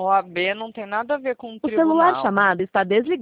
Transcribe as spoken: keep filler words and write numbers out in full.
O A B não tem nada a ver com o O tribunal. celular chamado está desligado.